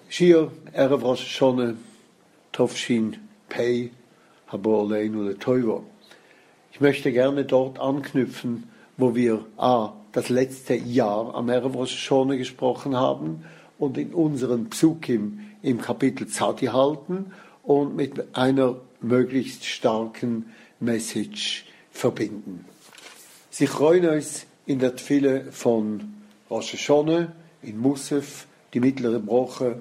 Shir Erev Rosh Hashanah Tovshin Pei Habo Aleinu Letoivo. Ich möchte gerne dort anknüpfen, wo wir das letzte Jahr am Erev Rosh Hashanah gesprochen haben und in unseren Psukim im Kapitel Tzadi halten und mit einer möglichst starken Message verbinden. Sie freuen uns in der Tfile von Rosh Hashanah in Musaf, die mittlere Broche,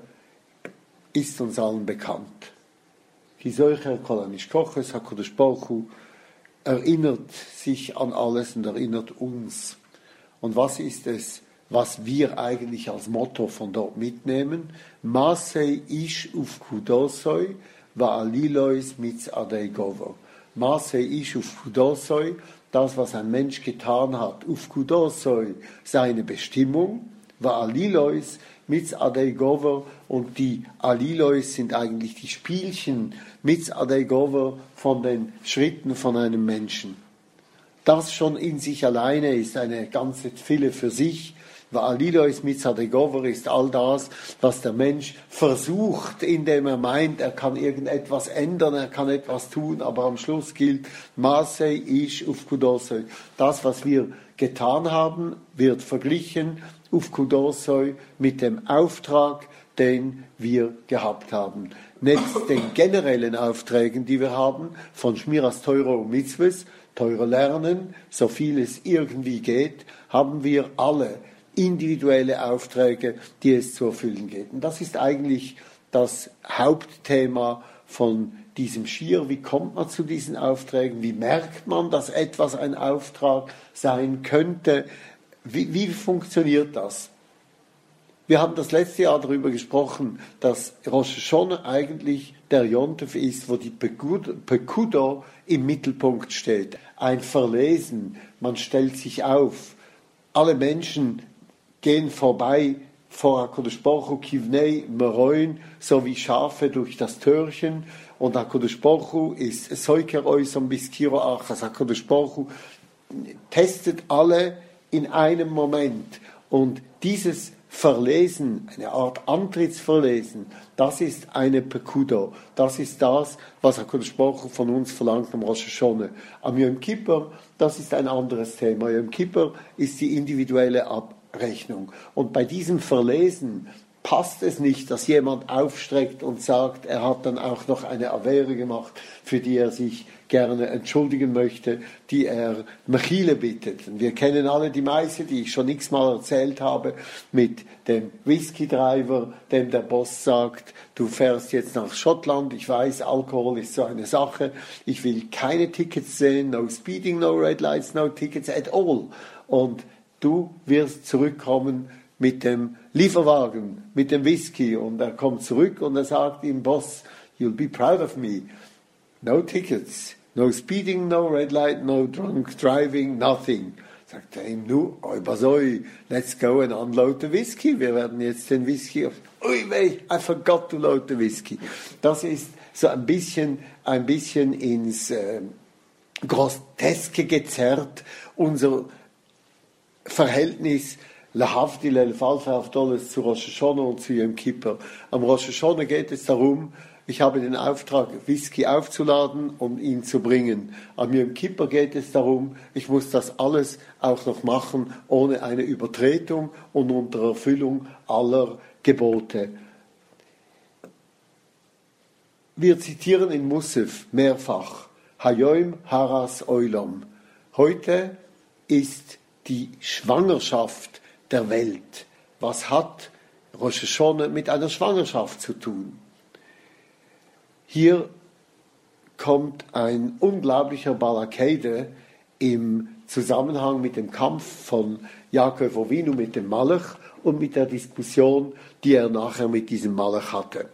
ist uns allen bekannt. Kisoicher Kolanisch Koches, HaKadosh Baruch Hu, erinnert sich an alles und erinnert uns. Und was ist es, was wir eigentlich als Motto von dort mitnehmen? Masei ish ufkudosoi va alilois mitz adei gover. Masei ish ufkudosoi, das, was ein Mensch getan hat, ufkudosoi, seine Bestimmung, va alilois mitz adei gover, und die alilois sind eigentlich die Spielchen mitz adei gover von den Schritten von einem Menschen. Das schon in sich alleine ist eine ganze Tfile für sich. Alilois mitzadegover ist all das, was der Mensch versucht, indem er meint, er kann irgendetwas ändern, er kann etwas tun, aber am Schluss gilt, Masei ish ufkudosoi. Das, was wir getan haben, wird verglichen, ufkudosoi, mit dem Auftrag, den wir gehabt haben. Nebst den generellen Aufträgen, die wir haben, von Shmiras Teuro und Mitzvahs, Teure lernen, so viel es irgendwie geht, haben wir alle individuelle Aufträge, die es zu erfüllen geht. Und das ist eigentlich das Hauptthema von diesem Shir. Wie kommt man zu diesen Aufträgen? Wie merkt man, dass etwas ein Auftrag sein könnte? Wie funktioniert das? Wir haben das letzte Jahr darüber gesprochen, dass Rosh Hashanah eigentlich der Yontef ist, wo die Pekudo im Mittelpunkt steht. Ein Verlesen, man stellt sich auf. Alle Menschen gehen vorbei vor HaKadosh Baruch Hu Kivnei Meroin, so wie Schafe durch das Türchen. Und HaKadosh Baruch Hu ist Soiker Oisom bis Kiro Achas. HaKadosh Baruch Hu testet alle in einem Moment. Und dieses Verlesen, eine Art Antrittsverlesen, das ist eine Pekudo. Das ist das, was HaKadosh Baruch Hu von uns verlangt am Rosh Hashanah. Am Yom Kippur, das ist ein anderes Thema. Yom Kippur ist die individuelle Abrechnung. Und bei diesem Verlesen passt es nicht, dass jemand aufstreckt und sagt, er hat dann auch noch eine Avere gemacht, für die er sich gerne entschuldigen möchte, die er Mechile bittet. Und wir kennen alle die Meise, die ich schon x-mal erzählt habe, mit dem Whisky-Driver, dem der Boss sagt, du fährst jetzt nach Schottland, ich weiß, Alkohol ist so eine Sache, ich will keine Tickets sehen, no speeding, no red lights, no tickets at all. Und du wirst zurückkommen mit dem Lieferwagen, mit dem Whisky, und er kommt zurück und er sagt ihm, Boss, you'll be proud of me. No tickets, no speeding, no red light, no drunk driving, nothing. Sagt er ihm, let's go and unload the whisky. Wir werden jetzt den Whisky, I forgot to load the whisky. Das ist so ein bisschen ins Groteske gezerrt, unser Verhältnis Lahavdil el-Falfe auf Dolles zu Rosh Hashanah und zu Yom Kippur. Am Rosh Hashanah geht es darum, ich habe den Auftrag, Whisky aufzuladen, um ihn zu bringen. Am Yom Kippur geht es darum, ich muss das alles auch noch machen, ohne eine Übertretung und unter Erfüllung aller Gebote. Wir zitieren in Musaf mehrfach, Hayoim Haras Oilam. Heute ist die Schwangerschaft der Welt. Was hat Rosh Hashanah mit einer Schwangerschaft zu tun? Hier kommt ein unglaublicher Balakede im Zusammenhang mit dem Kampf von Jakob Avinu mit dem Malach und mit der Diskussion, die er nachher mit diesem Malach hatte.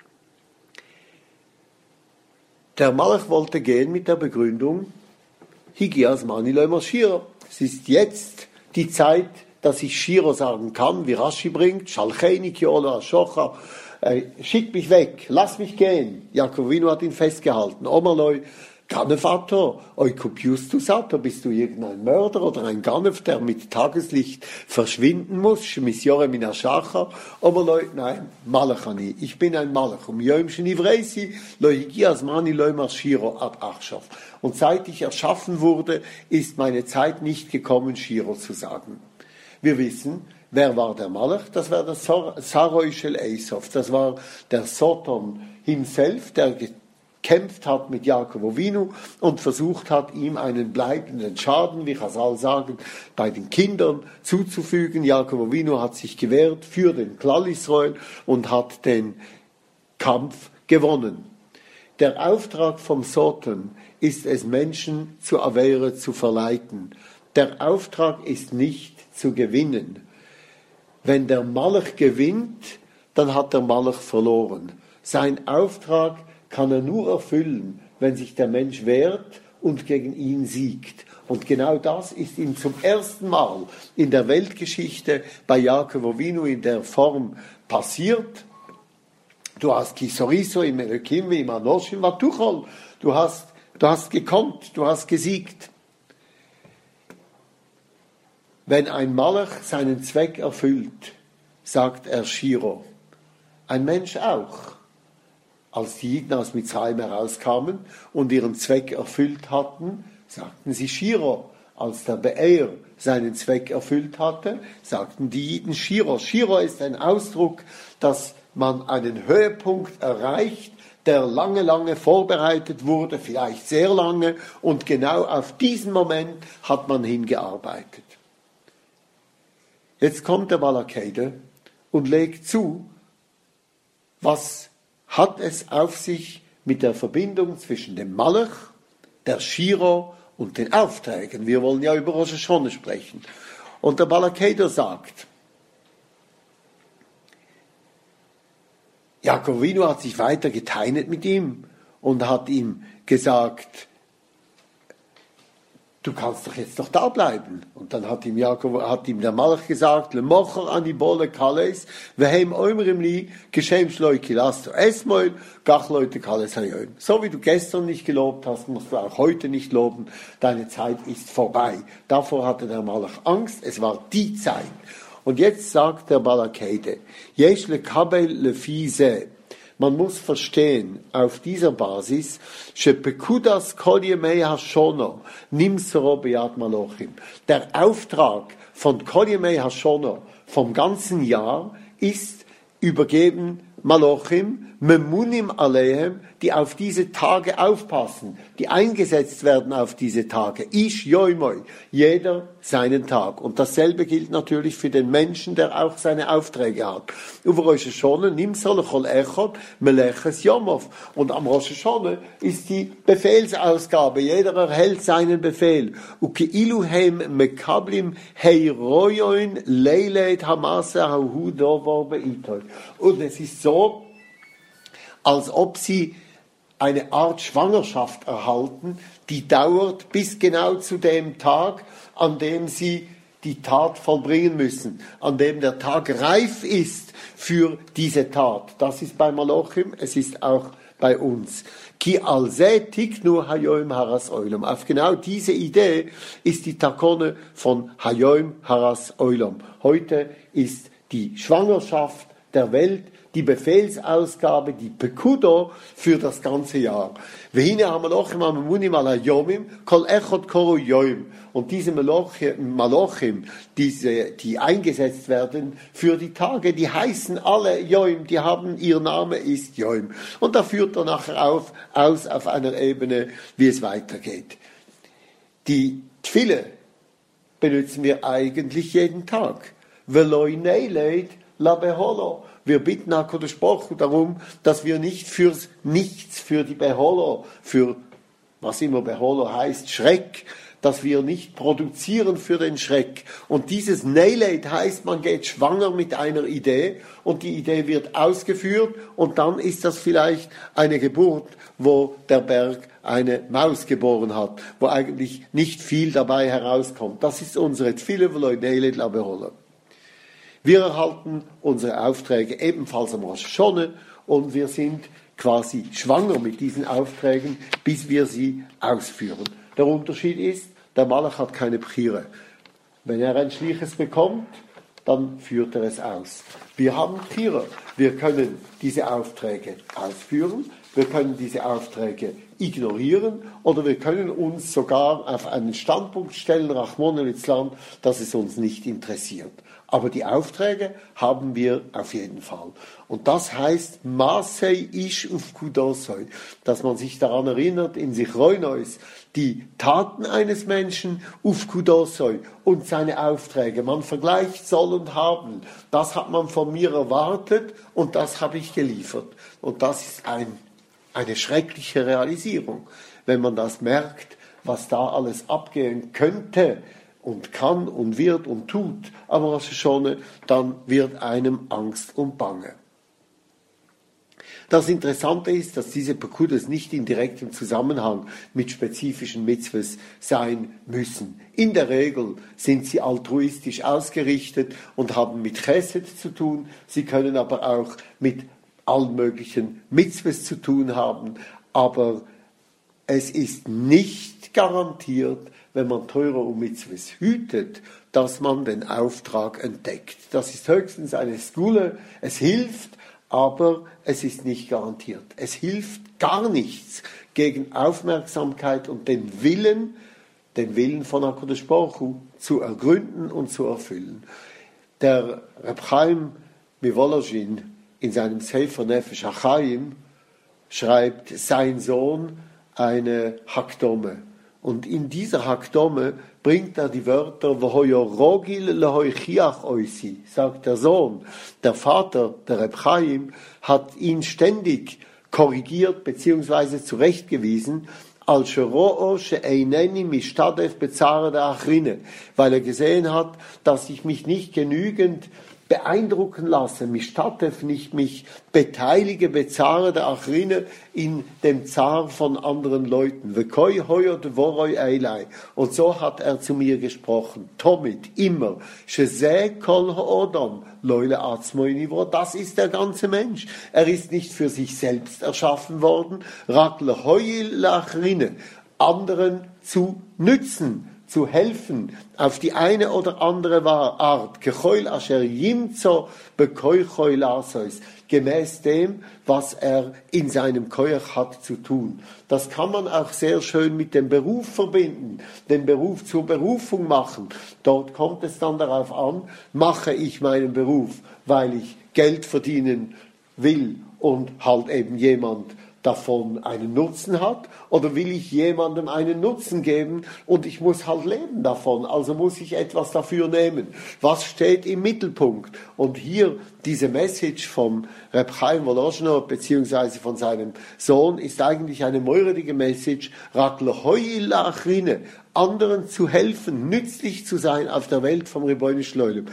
Der Malach wollte gehen mit der Begründung, Higias Maniloi Mashira. Es ist jetzt die Zeit, dass ich Shiro sagen kann, wie Rashi bringt, Shalcheni Kiolo Ashocha, schick mich weg, lass mich gehen. Jakob Avinu hat ihn festgehalten. Omaloi, Ganefator, Eukopiustusator, bist du irgendein Mörder oder ein Ganef, der mit Tageslicht verschwinden muss? Schmissiore minaschacha, aber Leute, nein, Malachani, ich bin ein Malach. Jöimschen Ivreisi, Loigi Asmani Loimar Shiro ab Achschaft. Und seit ich erschaffen wurde, ist meine Zeit nicht gekommen, Shiro zu sagen. Wir wissen, wer war der Malach? Das war der Saroi Shel Esav, das war der Soton himself, der gekämpft hat mit Jakob Avinu und versucht hat, ihm einen bleibenden Schaden, wie Chazal sagen, bei den Kindern zuzufügen. Jakob Avinu hat sich gewehrt für den Klal Israel und hat den Kampf gewonnen. Der Auftrag vom Soten ist es, Menschen zu Avere zu verleiten. Der Auftrag ist nicht zu gewinnen. Wenn der Malach gewinnt, dann hat der Malach verloren. Sein Auftrag kann er nur erfüllen, wenn sich der Mensch wehrt und gegen ihn siegt. Und genau das ist ihm zum ersten Mal in der Weltgeschichte bei Jakob Avinu in der Form passiert. Du hast Kisoriso im Elokim, im Anoshim, Vatuchol. Du hast gekonnt, du hast gesiegt. Wenn ein Malach seinen Zweck erfüllt, sagt er Shiro. Ein Mensch auch. Als die Jiden aus Mitzrayim herauskamen und ihren Zweck erfüllt hatten, sagten sie Shiro. Als der Be'er seinen Zweck erfüllt hatte, sagten die Jiden Shiro. Shiro ist ein Ausdruck, dass man einen Höhepunkt erreicht, der lange, lange vorbereitet wurde, vielleicht sehr lange, und genau auf diesen Moment hat man hingearbeitet. Jetzt kommt der Balakede und legt zu, was hat es auf sich mit der Verbindung zwischen dem Malach, der Shiro und den Aufträgen. Wir wollen ja über Rosh Hashanah sprechen. Und der Balakeder sagt, Jakob Avinu hat sich weiter geteinet mit ihm und hat ihm gesagt, du kannst doch jetzt noch da bleiben. Und dann hat ihm der Malach gesagt, le mocher an die Bolle kales, vehem oimrim li, geschem schloi kilasto esmoil, gach leute kales hayoim. So wie du gestern nicht gelobt hast, musst du auch heute nicht loben. Deine Zeit ist vorbei. Davor hatte der Malach Angst. Es war die Zeit. Und jetzt sagt der Balakede, yesh le kabel le fise. Man muss verstehen, auf dieser Basis, Shepekudas kol yemei hashono, nimsoro beyad malochim. Der Auftrag von kol yemei hashono, vom ganzen Jahr, ist übergeben Malochim, Memunim Alehem, die auf diese Tage aufpassen, die eingesetzt werden auf diese Tage. Ish Yoimoi, jeder seinen Tag. Und dasselbe gilt natürlich für den Menschen, der auch seine Aufträge hat. Über Rosh Hashanah, Nimsol Chol Echot, Meleches Yomov. Und am Rosh Hashanah ist die Befehlsausgabe. Jeder erhält seinen Befehl. Ukeilu heim mekablim heiroyoin leileit hamase hauhu dovor beitoy. Und es ist so, als ob sie eine Art Schwangerschaft erhalten, die dauert bis genau zu dem Tag, an dem sie die Tat vollbringen müssen, an dem der Tag reif ist für diese Tat. Das ist bei Malochim, es ist auch bei uns. Ki alze tiknu hayoim haras oilam. Auf genau diese Idee ist die Takone von Hayoim haras oilam. Heute ist die Schwangerschaft der Welt, die Befehlsausgabe, die Pekudo für das ganze Jahr. Und diese Malochim, die eingesetzt werden für die Tage, die heißen alle Joim, die haben, ihr Name ist Joim. Und da führt er nachher aus auf einer Ebene, wie es weitergeht. Die Tfille benutzen wir eigentlich jeden Tag. Veloi neileit la beholo. Wir bitten HaKadosh Baruch Hu darum, dass wir nicht fürs Nichts, für die Beholo, für was immer Beholo heißt, Schreck, dass wir nicht produzieren für den Schreck. Und dieses Neilet heißt, man geht schwanger mit einer Idee und die Idee wird ausgeführt und dann ist das vielleicht eine Geburt, wo der Berg eine Maus geboren hat, wo eigentlich nicht viel dabei herauskommt. Das ist unsere Tfille v'loi Neilet la Beholo. Wir erhalten unsere Aufträge ebenfalls am Rosh Hashanah und wir sind quasi schwanger mit diesen Aufträgen, bis wir sie ausführen. Der Unterschied ist, der Malach hat keine Bchire. Wenn er ein Schliches bekommt, dann führt er es aus. Wir haben Bchire. Wir können diese Aufträge ausführen, wir können diese Aufträge ignorieren oder wir können uns sogar auf einen Standpunkt stellen, Rachmon litzlan, dass es uns nicht interessiert. Aber die Aufträge haben wir auf jeden Fall. Und das heißt, Masei ish ufkudosoi, dass man sich daran erinnert, in sich Reunois, die Taten eines Menschen ufkudosoi und seine Aufträge. Man vergleicht soll und haben. Das hat man von mir erwartet und das habe ich geliefert. Und das ist eine schreckliche Realisierung, wenn man das merkt, was da alles abgehen könnte und kann und wird und tut, aber was schon, dann wird einem Angst und Bange. Das Interessante ist, dass diese Pekudes nicht in direktem Zusammenhang mit spezifischen Mitzvahs sein müssen. In der Regel sind sie altruistisch ausgerichtet und haben mit Chesed zu tun. Sie können aber auch mit allen möglichen Mitzvahs zu tun haben. Aber es ist nicht garantiert, wenn man Teure und Mitzvahs hütet, dass man den Auftrag entdeckt. Das ist höchstens eine Skule, es hilft, aber es ist nicht garantiert. Es hilft gar nichts gegen Aufmerksamkeit und den Willen von HaKadosh Baruch Hu zu ergründen und zu erfüllen. Der Reb Chaim Mivolozhin in seinem Sefer Nefesh HaChaim schreibt sein Sohn eine Hakdome. Und in dieser Hakdome bringt er die Wörter sagt der Sohn. Der Vater, der Reb Chaim, hat ihn ständig korrigiert bzw. zurechtgewiesen, weil er gesehen hat, dass ich mich nicht genügend beeindrucken lasse, mich beteilige, bezahre der Achrine in dem Zar von anderen Leuten. Und so hat er zu mir gesprochen, Tomit, immer, das ist der ganze Mensch. Er ist nicht für sich selbst erschaffen worden, anderen zu nützen, zu helfen, auf die eine oder andere Art, gemäß dem, was er in seinem Koyach hat zu tun. Das kann man auch sehr schön mit dem Beruf verbinden, den Beruf zur Berufung machen. Dort kommt es dann darauf an, mache ich meinen Beruf, weil ich Geld verdienen will und halt eben jemand davon einen Nutzen hat, oder will ich jemandem einen Nutzen geben und ich muss halt leben davon, also muss ich etwas dafür nehmen. Was steht im Mittelpunkt? Und hier diese Message vom Reb Chaim Volozhner beziehungsweise von seinem Sohn ist eigentlich eine meurige Message, anderen zu helfen, nützlich zu sein auf der Welt vom Ribono Shel Olam.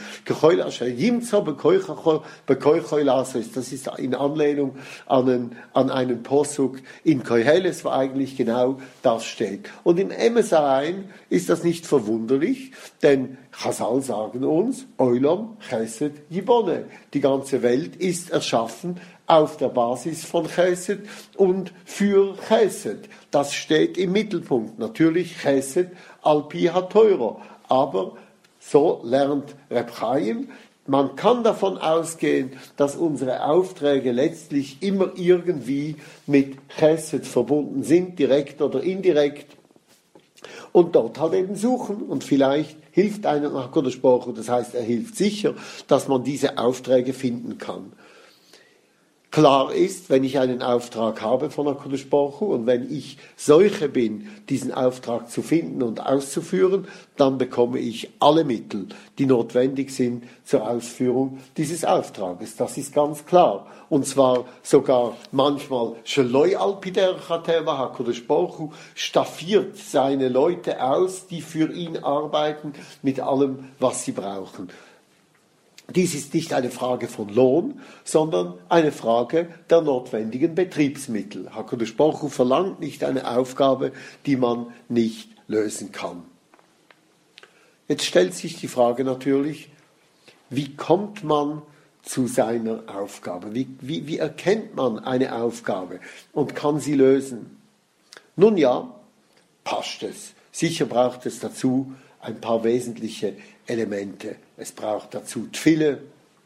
Das ist in Anlehnung an einen Posuk in Koheles, wo eigentlich genau das steht. Und im Emesarein ist das nicht verwunderlich, denn Chazal sagen uns, Olam Chesed Yibone. Die ganze Welt ist erschaffen auf der Basis von Chesed und für Chesed. Das steht im Mittelpunkt. Natürlich Chesed al-pi ha-Teuro. Aber so lernt Reb Chaim, man kann davon ausgehen, dass unsere Aufträge letztlich immer irgendwie mit Chesed verbunden sind, direkt oder indirekt. Und dort halt eben suchen und vielleicht hilft einem HaKadosh Baruch Hu, das heißt, er hilft sicher, dass man diese Aufträge finden kann. Klar ist, wenn ich einen Auftrag habe von HaKadosh Baruch Hu und wenn ich solche bin, diesen Auftrag zu finden und auszuführen, dann bekomme ich alle Mittel, die notwendig sind zur Ausführung dieses Auftrages. Das ist ganz klar. Und zwar sogar manchmal Sheloi al-pi derech hateva, HaKadosh Baruch Hu staffiert seine Leute aus, die für ihn arbeiten, mit allem, was sie brauchen. Dies ist nicht eine Frage von Lohn, sondern eine Frage der notwendigen Betriebsmittel. HaKadosh Baruch Hu verlangt nicht eine Aufgabe, die man nicht lösen kann. Jetzt stellt sich die Frage natürlich, wie kommt man zu seiner Aufgabe. Wie erkennt man eine Aufgabe und kann sie lösen? Nun ja, passt es. Sicher braucht es dazu ein paar wesentliche Elemente. Es braucht dazu Tfille.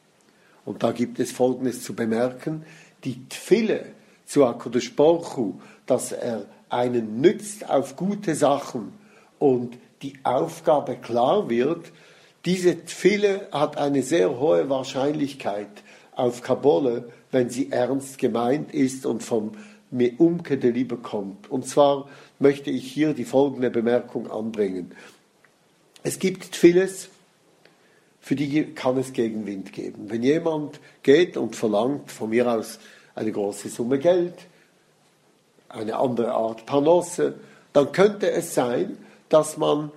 Und da gibt es Folgendes zu bemerken. Die Tfille zu HaKadosh Baruch Hu, dass er einen nützt auf gute Sachen und die Aufgabe klar wird, diese Tfille hat eine sehr hohe Wahrscheinlichkeit auf Kabole, wenn sie ernst gemeint ist und vom Umke der Liebe kommt. Und zwar möchte ich hier die folgende Bemerkung anbringen. Es gibt Tfilles, für die kann es Gegenwind geben. Wenn jemand geht und verlangt von mir aus eine große Summe Geld, eine andere Art Parnasse, dann könnte es sein, dass man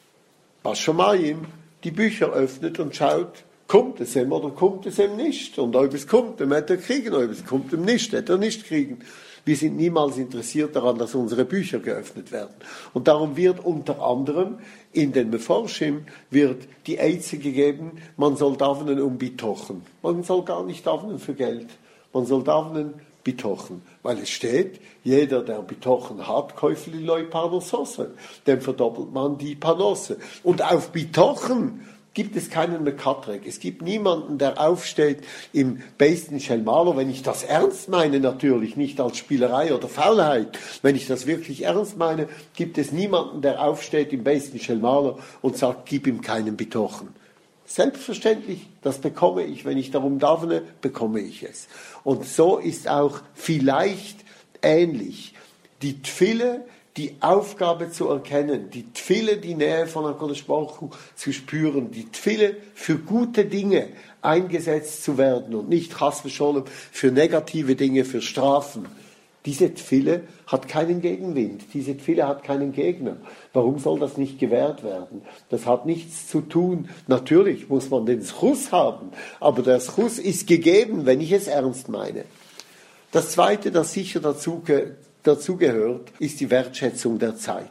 Bashamayim die Bücher öffnet und schaut, kommt es ihm oder kommt es ihm nicht. Und ob es kommt, dann wird er kriegen, ob es kommt ihm nicht, wird er nicht kriegen. Wir sind niemals interessiert daran, dass unsere Bücher geöffnet werden. Und darum wird unter anderem in den Meforschim wird die Eize gegeben, man soll davenen bitochen. Man soll gar nicht davenen für Geld. Man soll davenen bitochen. Weil es steht, jeder, der bitochen hat, käufeli loi Parnosse. Dem verdoppelt man die Parnosse. Und auf bitochen gibt es keinen Mekatrek. Es gibt niemanden, der aufsteht im Beis Din Shel Malo, wenn ich das ernst meine natürlich, nicht als Spielerei oder Faulheit. Wenn ich das wirklich ernst meine, gibt es niemanden, der aufsteht im Beis Din Shel Malo und sagt, gib ihm keinen Bitochen. Selbstverständlich, das bekomme ich. Wenn ich darum davene, bekomme ich es. Und so ist auch vielleicht ähnlich die Tfille, die Aufgabe zu erkennen, die Tfille, die Nähe von HaKadosh Baruch Hu zu spüren, die Tfille für gute Dinge eingesetzt zu werden und nicht Chas v'Sholem für negative Dinge, für Strafen. Diese Tfille hat keinen Gegenwind, diese Tfille hat keinen Gegner. Warum soll das nicht gewährt werden? Das hat nichts zu tun. Natürlich muss man den Schus haben, aber der Schus ist gegeben, wenn ich es ernst meine. Das Zweite, das sicher dazu gehört, ist die Wertschätzung der Zeit.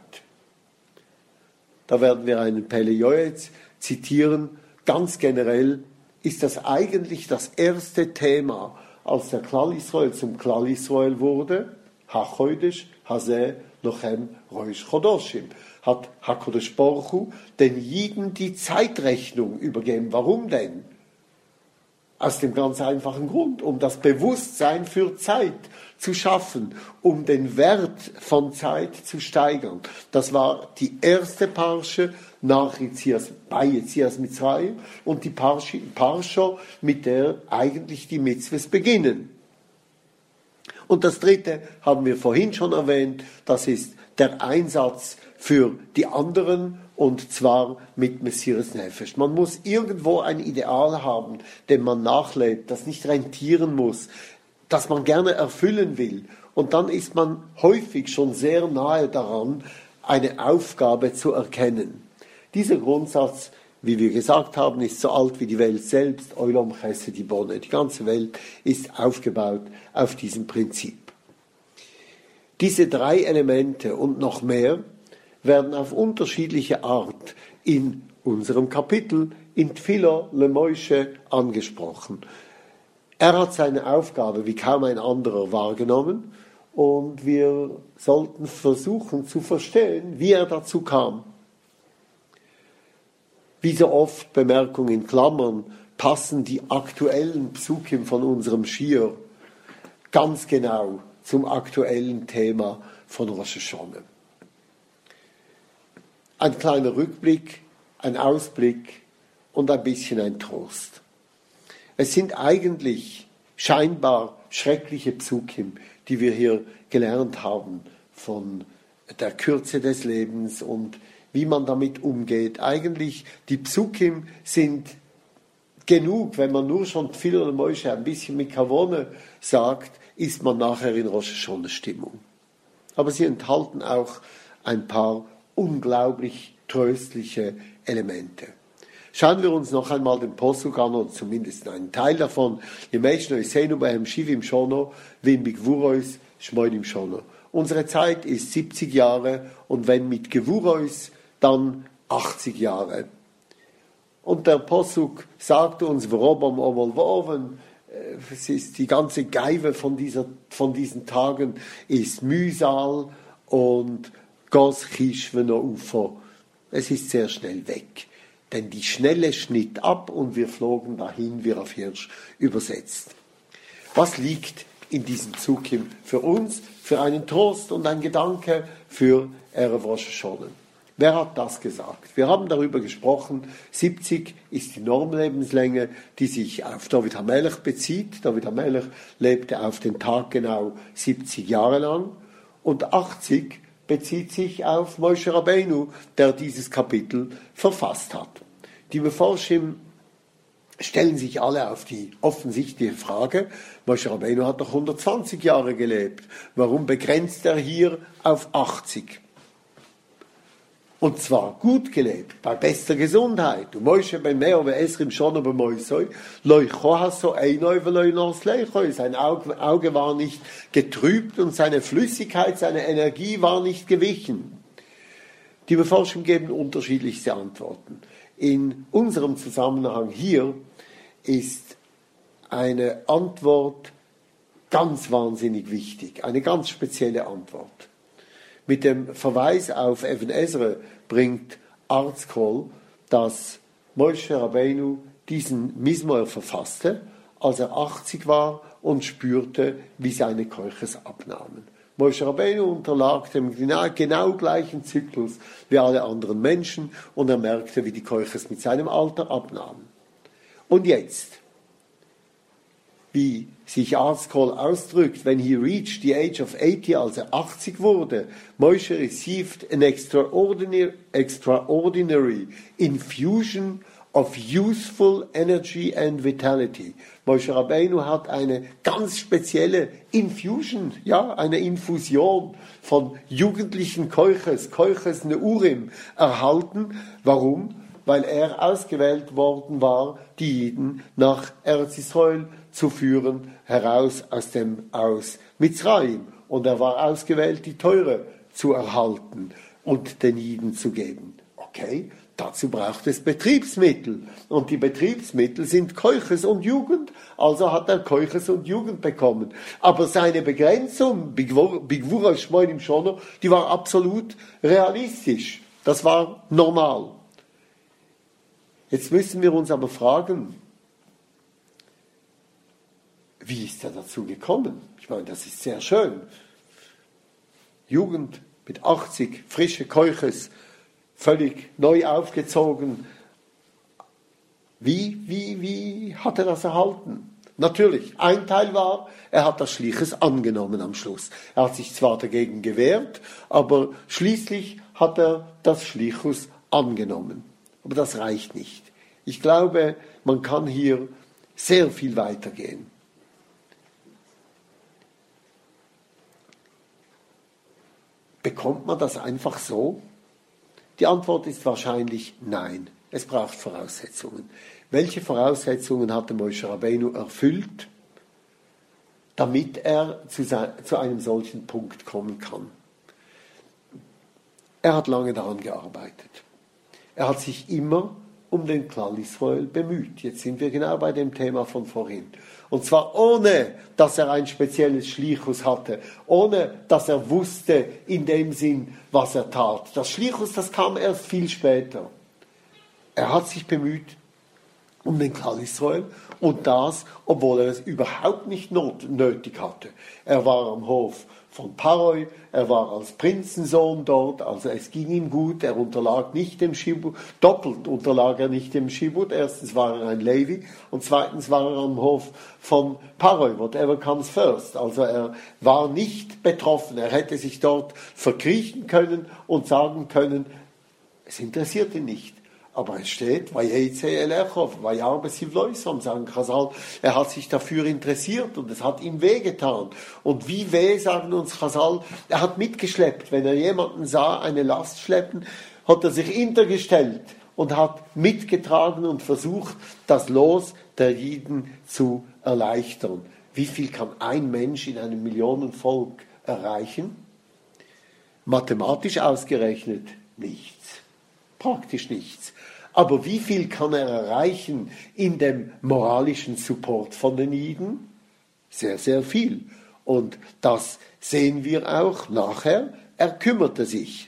Da werden wir einen Pele Yoetz zitieren. Ganz generell ist das eigentlich das erste Thema, als der Klal Israel zum Klal Israel wurde, HaChodesh, Hazeh, Lochem, Rosh Chodoshim, hat HaKadosh Baruch Hu den Jiden die Zeitrechnung übergeben. Warum denn? Aus dem ganz einfachen Grund, um das Bewusstsein für Zeit zu schaffen, um den Wert von Zeit zu steigern. Das war die erste Parsche nach Yetzias Mitzrayim und die Parsche, mit der eigentlich die Mitzvahs beginnen. Und das dritte haben wir vorhin schon erwähnt, das ist der Einsatz für die anderen, und zwar mit Mesiras Nefesh. Man muss irgendwo ein Ideal haben, dem man nachlebt, das nicht rentieren muss, das man gerne erfüllen will. Und dann ist man häufig schon sehr nahe daran, eine Aufgabe zu erkennen. Dieser Grundsatz, wie wir gesagt haben, ist so alt wie die Welt selbst, Olam Chesed Yiboneh. Die ganze Welt ist aufgebaut auf diesem Prinzip. Diese drei Elemente und noch mehr werden auf unterschiedliche Art in unserem Kapitel in Tfilo le Moshe angesprochen. Er hat seine Aufgabe wie kaum ein anderer wahrgenommen und wir sollten versuchen zu verstehen, wie er dazu kam. Wie so oft, Bemerkung in Klammern, passen die aktuellen Psukim von unserem Schir ganz genau zum aktuellen Thema von Rosh Hashanah. Ein kleiner Rückblick, ein Ausblick und ein bisschen ein Trost. Es sind eigentlich scheinbar schreckliche Psukim, die wir hier gelernt haben von der Kürze des Lebens und wie man damit umgeht. Eigentlich, die Psukim sind genug, wenn man nur schon Tfilo le Moshe ein bisschen mit Kavone sagt, ist man nachher in Rosh Hashanah Stimmung. Aber sie enthalten auch ein paar unglaublich tröstliche Elemente. Schauen wir uns noch einmal den Posuk an, oder zumindest einen Teil davon. Unsere Zeit ist 70 Jahre und wenn mit Gewurois, dann 80 Jahre. Und der Posuk sagt uns, warum oben, es ist die ganze Geive von diesen Tagen ist Mühsal und Gos Chischwener Ufer. Es ist sehr schnell weg. Denn die Schnelle schnitt ab und wir flogen dahin, wie auf Hirsch übersetzt. Was liegt in diesem Zukim für uns, für einen Trost und ein Gedanke für Erev Rosh Hashanah? Wer hat das gesagt? Wir haben darüber gesprochen, 70 ist die Normlebenslänge, die sich auf David HaMelech bezieht. David HaMelech lebte auf den Tag genau 70 Jahre lang und 80 bezieht sich auf Moshe Rabbeinu, der dieses Kapitel verfasst hat. Die Meforschim stellen sich alle auf die offensichtliche Frage, Moshe Rabbeinu hat noch 120 Jahre gelebt. Warum begrenzt er hier auf 80? Und zwar gut gelebt, bei bester Gesundheit. Und Moshe ben Meo ve Esrim schon bei Moisoi, loi chohaso einoi ve loi nos leichoi. Sein Auge war nicht getrübt und seine Flüssigkeit, seine Energie war nicht gewichen. Die Beforschung geben unterschiedlichste Antworten. In unserem Zusammenhang hier ist eine Antwort ganz wahnsinnig wichtig, eine ganz spezielle Antwort. Mit dem Verweis auf Even Ezra bringt Arzkol, dass Moshe Rabbeinu diesen Mismoer verfasste, als er 80 war und spürte, wie seine Keuches abnahmen. Moshe Rabbeinu unterlag dem genau gleichen Zyklus wie alle anderen Menschen und er merkte, wie die Keuches mit seinem Alter abnahmen. Und jetzt, wie sich Arzkol ausdrückt, when he reached the age of 80, als er 80 wurde, Moshe received an extraordinary infusion of youthful energy and vitality. Moshe Rabbeinu hat eine ganz spezielle Infusion, eine Infusion von jugendlichen Keuches Neurim erhalten. Warum? Weil er ausgewählt worden war, die Juden nach Eretz Israel zu führen, heraus aus Mitzrayim. Und er war ausgewählt, die Teure zu erhalten und den Juden zu geben. Okay, dazu braucht es Betriebsmittel. Und die Betriebsmittel sind Keuches und Jugend. Also hat er Keuches und Jugend bekommen. Aber seine Begrenzung, Bigvura Shmoim Shono, die war absolut realistisch. Das war normal. Jetzt müssen wir uns aber fragen, wie ist er dazu gekommen? Ich meine, das ist sehr schön. Jugend mit 80, frische Keuches, völlig neu aufgezogen. Wie hat er das erhalten? Natürlich, ein Teil war, er hat das Schliches angenommen am Schluss. Er hat sich zwar dagegen gewehrt, aber schließlich hat er das Schlichus angenommen. Aber das reicht nicht. Ich glaube, man kann hier sehr viel weitergehen. Bekommt man das einfach so? Die Antwort ist wahrscheinlich nein. Es braucht Voraussetzungen. Welche Voraussetzungen hatte Moshe Rabbeinu erfüllt, damit er zu einem solchen Punkt kommen kann? Er hat lange daran gearbeitet. Er hat sich immer um den Klal Israel bemüht. Jetzt sind wir genau bei dem Thema von vorhin. Und zwar ohne, dass er ein spezielles Schlichus hatte, ohne, dass er wusste in dem Sinn, was er tat. Das Schlichus, das kam erst viel später. Er hat sich bemüht um den Klal Israel und das, obwohl er es überhaupt nicht nötig hatte. Er war am Hof von Paroi, er war als Prinzensohn dort, also es ging ihm gut, er unterlag nicht dem Schibut, doppelt unterlag er nicht dem Schibut, erstens war er ein Levi und zweitens war er am Hof von Paroi, whatever comes first, also er war nicht betroffen, er hätte sich dort verkriechen können und sagen können, es interessiert ihn nicht. Aber es steht, sagen Chazal, er hat sich dafür interessiert und es hat ihm wehgetan. Und wie weh, sagen uns Chazal, er hat mitgeschleppt. Wenn er jemanden sah, eine Last schleppen, hat er sich hintergestellt und hat mitgetragen und versucht, das Los der Jiden zu erleichtern. Wie viel kann ein Mensch in einem Millionenvolk erreichen? Mathematisch ausgerechnet nichts. Praktisch nichts. Aber wie viel kann er erreichen in dem moralischen Support von den Juden? Sehr, sehr viel. Und das sehen wir auch nachher. Er kümmerte sich.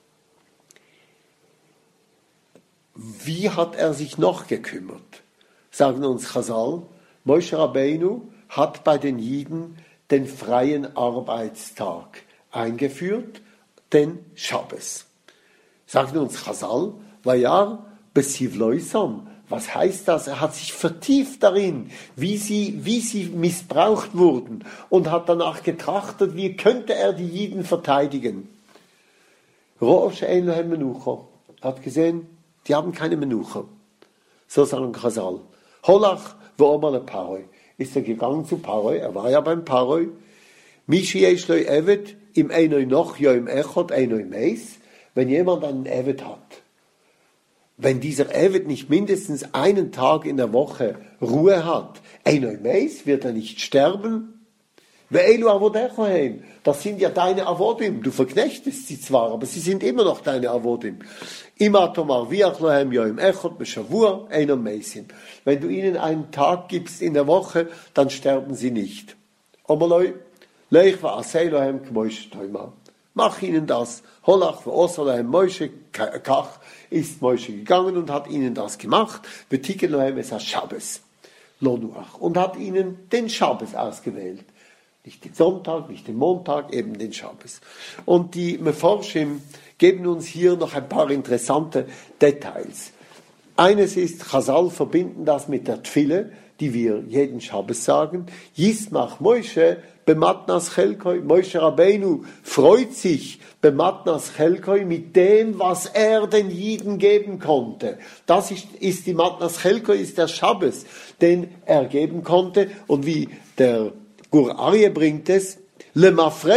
Wie hat er sich noch gekümmert? Sagen uns Chazal, Moshe Rabbeinu hat bei den Jiden den freien Arbeitstag eingeführt, den Schabbes. Sagen uns Chazal, Vayar besiv loisam. Was heißt das? Er hat sich vertieft darin, wie sie missbraucht wurden und hat danach getrachtet, wie könnte er die Jiden verteidigen. Rosh ein lohem menucha. Er hat gesehen, die haben keine Menucha. So sagen Chazal. Holach v'omar le Paroi. Ist er gegangen zu Paroi, er war ja beim Paroi. Mishi yesh lo evet im einoi noch yom echot einoi meis. Wenn jemand einen Evet hat, wenn dieser Evet nicht mindestens einen Tag in der Woche Ruhe hat, einoi meis, wird er nicht sterben. Ve'elu avodecho heim. Das sind ja deine Avodim. Du verknechtest sie zwar, aber sie sind immer noch deine Avodim. Ima tomar viach lohem yoim echot beshavua einoi meisim. Wenn du ihnen einen Tag gibst in der Woche, dann sterben sie nicht. Omaloi, leich va'asei lohem k'moish toima. Mach ihnen das. Holach v'osar lohem Moshe kach. Ist Moshe gegangen und hat ihnen das gemacht. Betiken lohem es ha-Shabbos. Lonuach. Und hat ihnen den Shabbos ausgewählt. Nicht den Sonntag, nicht den Montag, eben den Schabbos. Und die Meforschim geben uns hier noch ein paar interessante Details. Eines ist, Chazal verbinden das mit der Tfille, die wir jeden Schabbos sagen. Yismach Moshe bematnas chelkoi. Moshe Rabbeinu freut sich bematnas chelkoi mit dem, was er den Jiden geben konnte. Das ist die matnas chelkoi, ist der Schabbos, den er geben konnte. Und wie der Gur Aryeh bringt es, er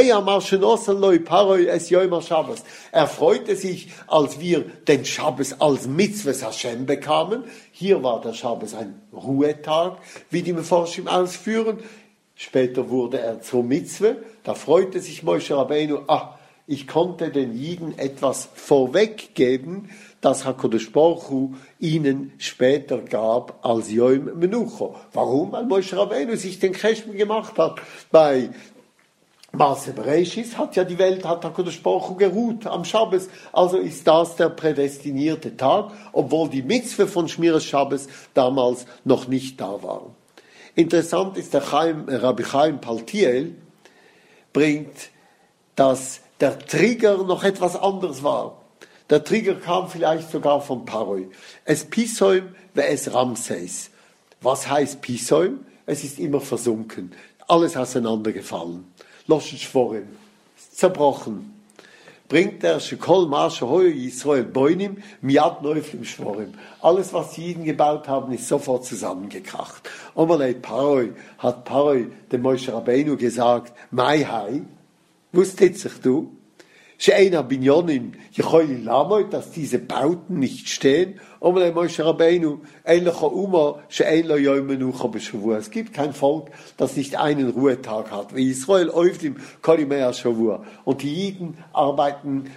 freute sich, als wir den Schabbos als Mitzvahs Hashem bekamen. Hier war der Schabbos ein Ruhetag, wie die Meforschim ausführen. Später wurde er zur Mitzvah. Da freute sich Moshe Rabbeinu, ich konnte den Jiden etwas vorweggeben, das HaKadosh Baruch Hu ihnen später gab als Yom Menucha. Warum? Weil Moshe Rabbeinu sich den Cheshbon gemacht hat. Bei Maaseh Bereishis hat ja die Welt, hat HaKadosh Baruch Hu geruht am Shabbos. Also ist das der prädestinierte Tag, obwohl die Mitzvah von Shmiras Shabbos damals noch nicht da war. Interessant ist, der Rabbi Chaim Paltiel bringt, dass der Trigger noch etwas anderes war. Der Trigger kam vielleicht sogar von Paroi. Es Pisoim ve es Ramses. Was heißt Pisoim? Es ist immer versunken. Alles auseinandergefallen. Loschen Schworim. Zerbrochen. Bringt der Shekol Marsha Hoyo Yisrael Boinim Miad Neuflim Schworim. Alles, was die Jiden gebaut haben, ist sofort zusammengekracht. Omalei Paroi hat Paroi dem Moshe Rabbeinu gesagt, Mai Hai, wusstet sich du? She'eina binyonim yicholi lamoy, dass diese Bauten nicht stehen. Omalei Moshe Rabbeinu, ein lecha uma, she'ein lo yom menucha b'shavua. Es gibt kein Volk, das nicht einen Ruhetag hat. Wie Israel oivdim kolimea shavua. Und die Jiden arbeiten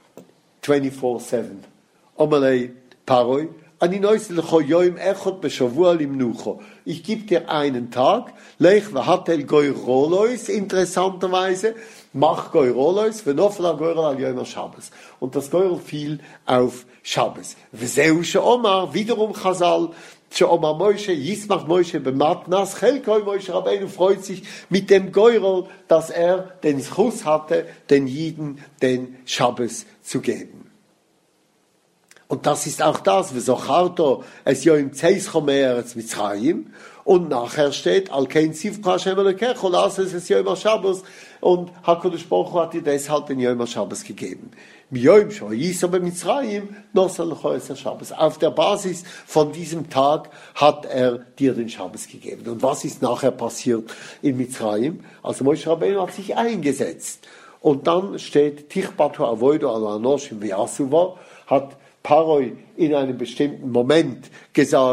24/7. Omalei Paroi, ani nois lecha yom echot b'shavua limnucha. Ich gebe dir einen Tag, lech v'hatel goy rolois, interessanterweise, mach Geurolois, v'nofla Geurol al Yom Shabbos. Und das Geurol fiel auf Shabbos. V'zeu she'omar, wiederum Chazal, she'omar Moshe, Yismach Moshe bematnas, chelkoi Moshe Rabbeinu freut sich mit dem Geurol, dass er den Schus hatte, den Jiden den Shabbos zu geben. Und das ist auch das, v'socharto es Yom Zeis Chomeretz Mitzrayim, und nachher steht, Al-Kein Sivcha Hashem Elokech, und das ist es Yom Shabbos, und HaKadosh Baruch Hu hat dir deshalb den Yom Shabbos gegeben. Auf der Basis von diesem Tag hat er dir den Shabbos gegeben. Und was ist nachher passiert in Mitzrayim? Also Moshe Rabbeinu hat sich eingesetzt. Und dann steht, Tichbatu Avoido ala Anoshim v'Yasuva, hat Paroi in einem bestimmten Moment gesagt,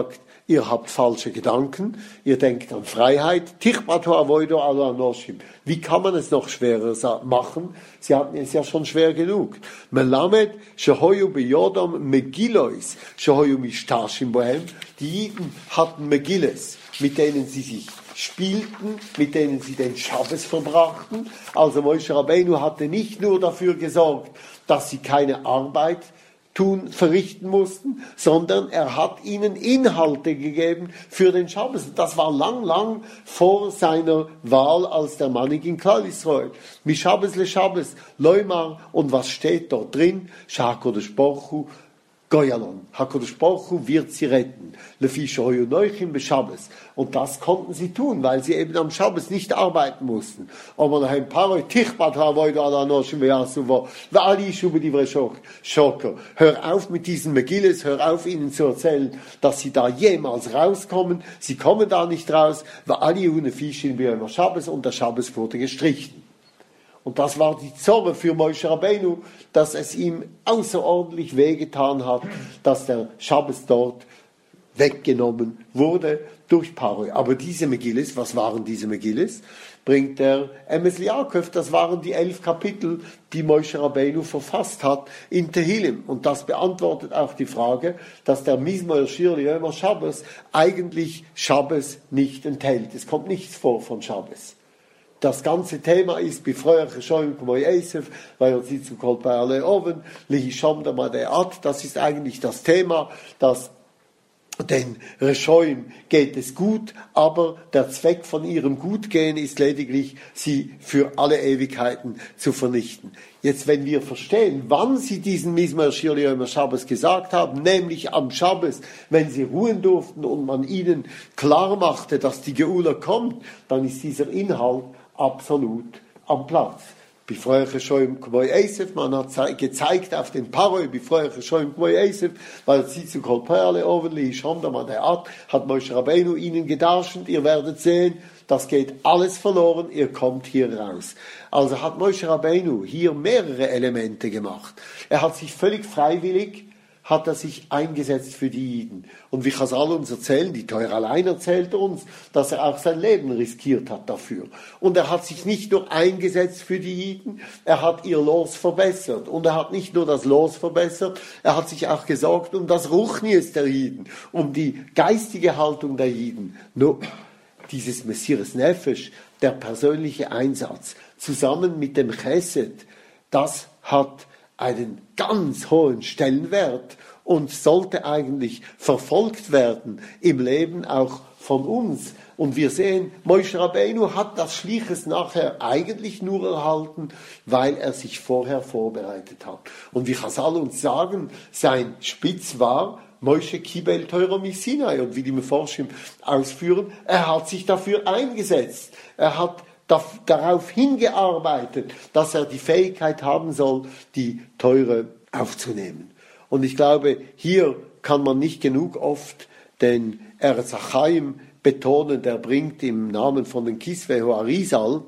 ihr habt falsche Gedanken, ihr denkt an Freiheit. Tichbato avoido ala anoshim. Wie kann man es noch schwerer machen? Sie hatten es ja schon schwer genug. Melamed shehoyu beyodom megilois shehoyu mishtashim bohem. Die Jiden hatten Megilles, mit denen sie sich spielten, mit denen sie den Schabbes verbrachten. Also Moshe Rabbeinu hatte nicht nur dafür gesorgt, dass sie keine Arbeit verrichten mussten, sondern er hat ihnen Inhalte gegeben für den Schabbes. Das war lang vor seiner Wahl als der Mannig in Klal Yisrael. Mi Shabbos le Shabbos, Leumar, und was steht dort drin? HaKadosh Baruch Hu Goyalon. HaKadosh Baruch Hu wird sie retten. Lefi shehoyu nochim beShabbos. Und das konnten sie tun, weil sie eben am Schabbos nicht arbeiten mussten. Aber nach ein paar Tichbat havoido ala anoshim ve'yasuvo ve'ali yishu b'divrei shoker. Hör auf mit diesen Megilles, hör auf ihnen zu erzählen, dass sie da jemals rauskommen. Sie kommen da nicht raus. Ve'ali yune fishin b'yom Shabbos, und der Schabbos wurde gestrichen. Und das war die Zorre für Moshe Rabbeinu, dass es ihm außerordentlich wehgetan hat, dass der Schabbos dort weggenommen wurde durch Paroi. Aber diese Megilles, was waren diese Megilles? Bringt der Emes Liakov, das waren die 11 Kapitel, die Moshe Rabbeinu verfasst hat in Tehillim. Und das beantwortet auch die Frage, dass der Mizmor Shir Yom Shabbos eigentlich Shabbos nicht enthält. Es kommt nichts vor von Shabbos. Das ganze Thema ist Befreuer Cheshoim K'moy Eisef, weil er sie zu Kolpei Ale Oven, Lihisham Damadei. Das ist eigentlich das Thema, dass den Reshoim geht es gut, aber der Zweck von ihrem Gutgehen ist lediglich, sie für alle Ewigkeiten zu vernichten. Jetzt, wenn wir verstehen, wann sie diesen Mizmor Shir Yom Shabbos gesagt haben, nämlich am Shabbos, wenn sie ruhen durften und man ihnen klar machte, dass die Geula kommt, dann ist dieser Inhalt absolut am Platz. Man hat gezeigt auf den Paroi, weil sie zu Kolperle overli, hat Moshe Rabbeinu ihnen gedarschend, ihr werdet sehen, das geht alles verloren, ihr kommt hier raus. Also hat Moshe Rabbeinu hier mehrere Elemente gemacht. Er hat sich völlig freiwillig hat er sich eingesetzt für die Jiden. Und wie Chazal uns erzählen, die Teure allein erzählt uns, dass er auch sein Leben riskiert hat dafür. Und er hat sich nicht nur eingesetzt für die Jiden, er hat ihr Los verbessert. Und er hat nicht nur das Los verbessert, er hat sich auch gesorgt um das Ruchnies der Jiden, um die geistige Haltung der Jiden. Nur dieses Messias Nefesh, der persönliche Einsatz, zusammen mit dem Chesed, das hat einen ganz hohen Stellenwert und sollte eigentlich verfolgt werden im Leben auch von uns. Und wir sehen, Moshe Rabbeinu hat das Schliches nachher eigentlich nur erhalten, weil er sich vorher vorbereitet hat. Und wie Chazal uns sagen, sein Spitz war Moshe Kibel Teuro Misinai. Und wie die Meforschim ausführen, er hat sich dafür eingesetzt. Er hat darauf hingearbeitet, dass er die Fähigkeit haben soll, die Teure aufzunehmen. Und ich glaube, hier kann man nicht genug oft den Eretz Chaim betonen, der bringt im Namen von den Kisvehu Arizal,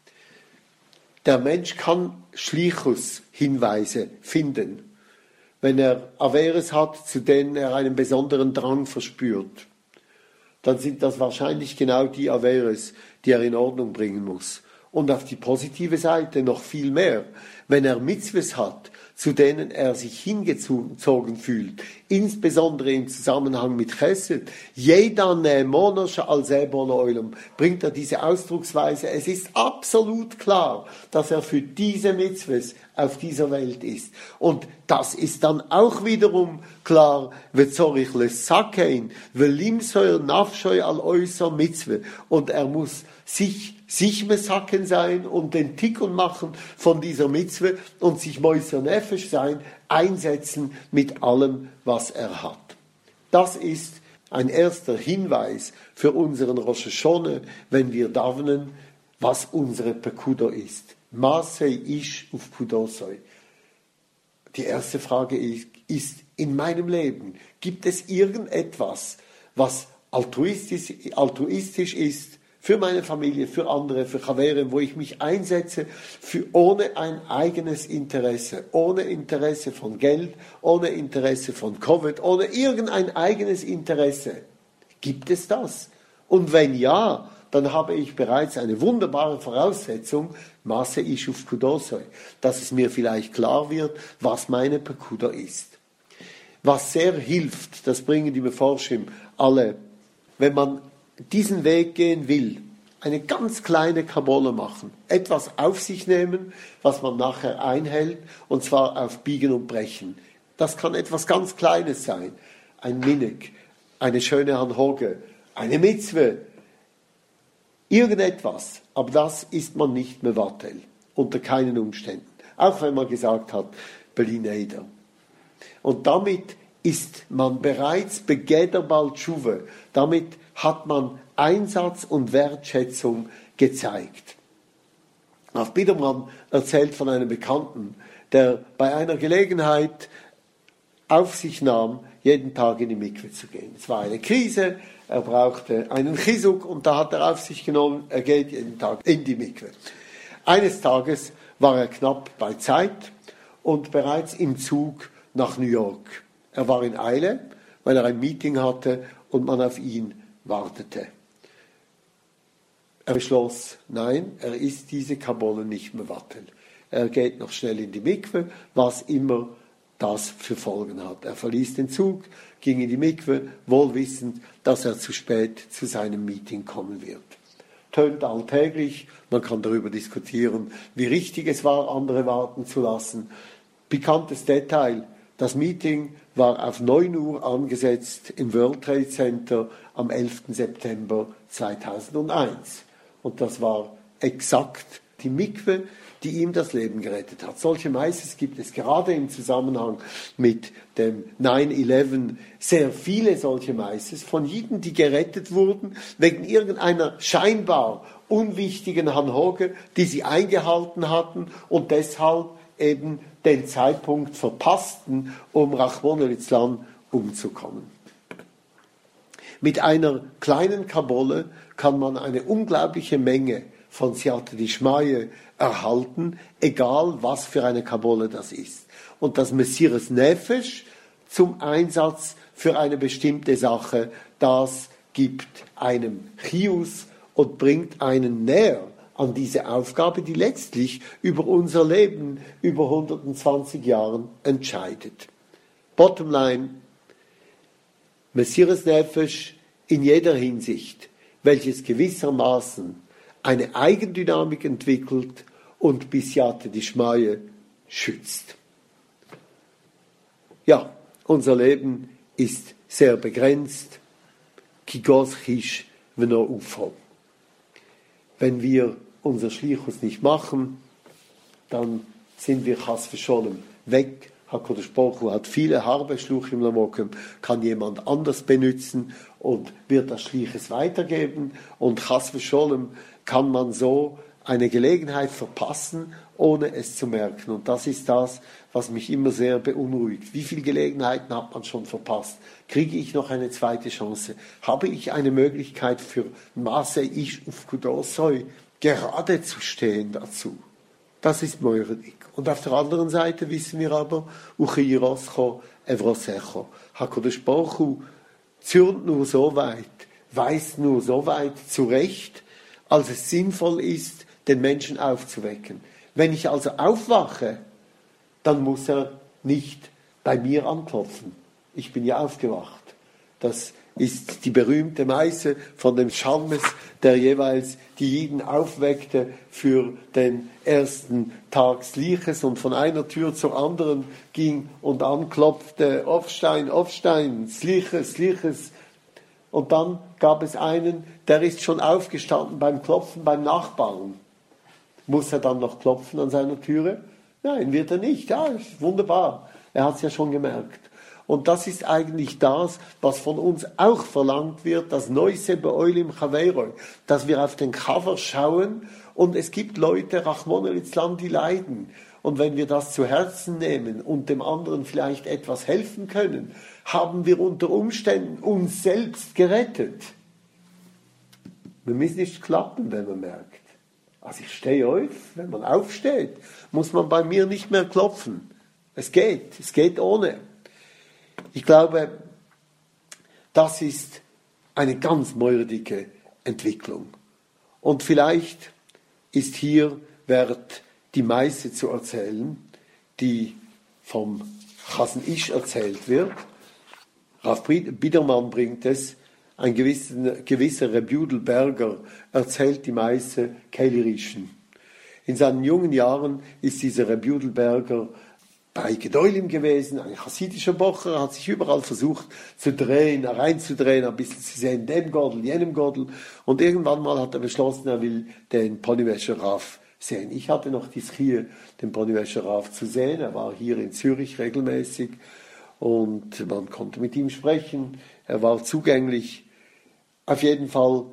der Mensch kann Schlichus-Hinweise finden, wenn er Averes hat, zu denen er einen besonderen Drang verspürt. Dann sind das wahrscheinlich genau die Averes, die er in Ordnung bringen muss. Und auf die positive Seite noch viel mehr, wenn er Mitzvahs hat, zu denen er sich hingezogen fühlt, insbesondere im Zusammenhang mit Chesed, jeder Ne'emonosha al Sebon Oilem, bringt er diese Ausdrucksweise. Es ist absolut klar, dass er für diese Mitzvahs auf dieser Welt ist. Und das ist dann auch wiederum klar, vetzorich lesakein, velimsoir nafshoi al oiser Mitzvah. Und er muss sich mesaken sein und den Tikkun machen von dieser Mitzvah und sich moiser nefesh sein, einsetzen mit allem, was er hat. Das ist ein erster Hinweis für unseren Rosh Hashanah, wenn wir davnen, was unsere Pekudo ist. Masei ish uf Pudosoi. Die erste Frage ist in meinem Leben, gibt es irgendetwas, was altruistisch ist, für meine Familie, für andere, für Chavere, wo ich mich einsetze, ohne ein eigenes Interesse, ohne Interesse von Geld, ohne Interesse von Covid, ohne irgendein eigenes Interesse. Gibt es das? Und wenn ja, dann habe ich bereits eine wunderbare Voraussetzung, Masse ish ufkudosoi, dass es mir vielleicht klar wird, was meine Pekuda ist. Was sehr hilft, das bringen die Meforschim alle, wenn man diesen Weg gehen will, eine ganz kleine Kabole machen, etwas auf sich nehmen, was man nachher einhält, und zwar auf Biegen und Brechen. Das kann etwas ganz Kleines sein, ein Minig, eine schöne Hanhoge, eine Mitzwe, irgendetwas, aber das ist man nicht mevatel, unter keinen Umständen, auch wenn man gesagt hat, Berlin-Eder. Und damit ist man bereits begederbal Tschuwe, damit hat man Einsatz und Wertschätzung gezeigt. Rav Biderman erzählt von einem Bekannten, der bei einer Gelegenheit auf sich nahm, jeden Tag in die Mikwe zu gehen. Es war eine Krise, er brauchte einen Chizuk und da hat er auf sich genommen, er geht jeden Tag in die Mikwe. Eines Tages war er knapp bei Zeit und bereits im Zug nach New York. Er war in Eile, weil er ein Meeting hatte und man auf ihn wartete. Er beschloss, nein, er isst diese Kabole nicht mehr watteln. Er geht noch schnell in die Mikwe, was immer das für Folgen hat. Er verließ den Zug, ging in die Mikwe, wohl wissend, dass er zu spät zu seinem Meeting kommen wird. Tönt alltäglich, man kann darüber diskutieren, wie richtig es war, andere warten zu lassen. Pikantes Detail, das Meeting war auf 9 Uhr angesetzt im World Trade Center am 11. September 2001. Und das war exakt die Mikwe, die ihm das Leben gerettet hat. Solche Meises gibt es gerade im Zusammenhang mit dem 9/11 sehr viele solche Meises von Jiden, die gerettet wurden wegen irgendeiner scheinbar unwichtigen Hanhoge, die sie eingehalten hatten und deshalb eben den Zeitpunkt verpassten, um Rachmona litzlan umzukommen. Mit einer kleinen Kabole kann man eine unglaubliche Menge von Siyata Dishmaye erhalten, egal was für eine Kabole das ist. Und das Mesiras Nefesh zum Einsatz für eine bestimmte Sache, das gibt einem Chius und bringt einen näher an diese Aufgabe, die letztlich über unser Leben über 120 Jahren entscheidet. Bottomline, Mesiras Nefesh in jeder Hinsicht, welches gewissermaßen eine Eigendynamik entwickelt und Siyata Dishmaye schützt. Ja, unser Leben ist sehr begrenzt. Kigos chish v'no ufo. Wenn wir unser Schlichus nicht machen, dann sind wir chas v'sholem weg. HaKadosh Baruch Hu hat viele Harbe Schluchim Lamokem, kann jemand anders benutzen und wird das Schliches weitergeben. Und chas v'sholem kann man so eine Gelegenheit verpassen, ohne es zu merken. Und das ist das, was mich immer sehr beunruhigt. Wie viele Gelegenheiten hat man schon verpasst? Kriege ich noch eine zweite Chance? Habe ich eine Möglichkeit für Maase ish ufkudosoi gerade zu stehen dazu? Das ist Moiredik. Und auf der anderen Seite wissen wir aber, Uchiroscho evrosecho. HaKadosh Baruch Hu zürnt nur so weit, weist nur so weit zurecht, als es sinnvoll ist, den Menschen aufzuwecken. Wenn ich also aufwache, dann muss er nicht bei mir anklopfen. Ich bin ja aufgewacht. Das ist die berühmte Meise von dem Schalmes, der jeweils die Jiden aufweckte für den ersten Tag Sliches und von einer Tür zur anderen ging und anklopfte, Aufstein, Aufstein, Sliches, Sliches. Und dann gab es einen, der ist schon aufgestanden beim Klopfen beim Nachbarn. Muss er dann noch klopfen an seiner Türe? Nein, wird er nicht. Ja, ist wunderbar. Er hat es ja schon gemerkt. Und das ist eigentlich das, was von uns auch verlangt wird, das Neuse beoilim chaveroi, dass wir auf den Cover schauen und es gibt Leute, Rachmona litzlan, die leiden. Und wenn wir das zu Herzen nehmen und dem anderen vielleicht etwas helfen können, haben wir unter Umständen uns selbst gerettet. Wir müssen nicht klappen, wenn man merkt. Also ich stehe auf, wenn man aufsteht, muss man bei mir nicht mehr klopfen. Es geht ohne. Ich glaube, das ist eine ganz mordige Entwicklung. Und vielleicht ist hier wert, die Meise zu erzählen, die vom Chasn Ish erzählt wird. Rav Biderman bringt es, ein gewisser Reb Judel Berger erzählt die Meise Keilirischen. In seinen jungen Jahren ist dieser Reb Judel Berger bei Gedolim gewesen, ein chassidischer Bocher, hat sich überall versucht zu drehen, reinzudrehen, ein bisschen zu sehen, dem Gordel, jenem Gordel. Und irgendwann mal hat er beschlossen, er will den Ponywescher Rav sehen. Ich hatte noch die Schie, den Ponywescher Rav zu sehen. Er war hier in Zürich regelmäßig und man konnte mit ihm sprechen. Er war zugänglich. Auf jeden Fall,